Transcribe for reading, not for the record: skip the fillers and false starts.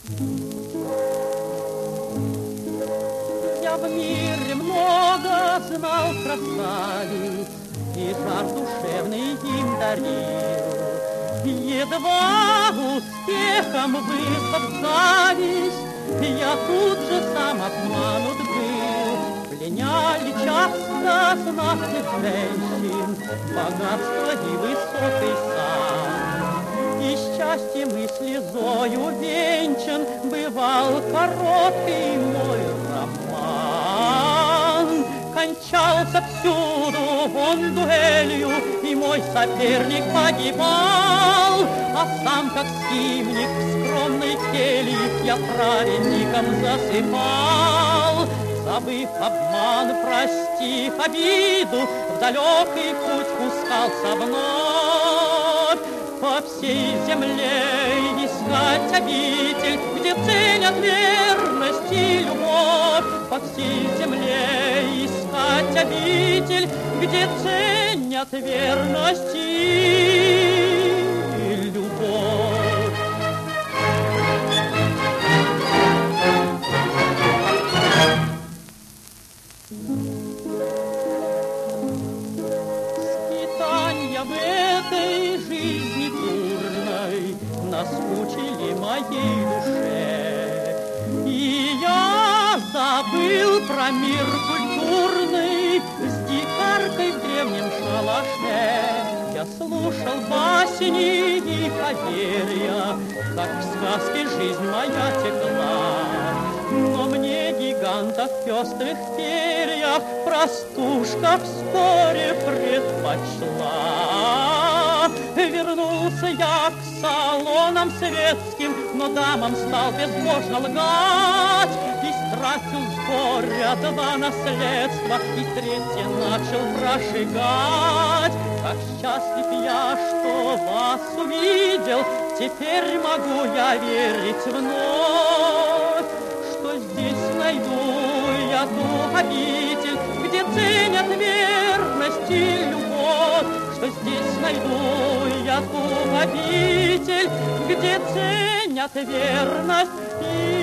Я в мире много знал красавиц, и жар душевный им дарил. Едва успехом вызвав зависть, я тут же сам обманут был. Пленяли часто знатных женщин богатство и высокий сан. И счастьем и слезою венчан бывал короткий мой роман. Кончался всюду он дуэлью, и мой соперник погибал. А сам, как скимник в скромной келье, я праведником засыпал. Забыв обман, простив обиду, в далекий путь пускался вновь. По всей земле искать обитель, где ценят верность и любовь. По всей земле искать обитель, где ценят верность и любовь. Скитанья в этой жизни бурной наскучили моей душе, и я забыл про мир культурный с дикаркой в древнем шалаше. Я слушал басни и поверья, как в сказке жизнь моя текла. Но мне гиганта в пестрых перьях простушка вскоре предпочла. Вернулся я к салонам светским, но дамам стал безбожно лгать. Истратил с горя 2 наследства, и 3 начал прожигать. Как счастлив я, что вас увидел, теперь могу я верить вновь, что здесь найду я ту обитель, где ценят верность и любовь, что здесь найду я ту обитель, где ценят верность и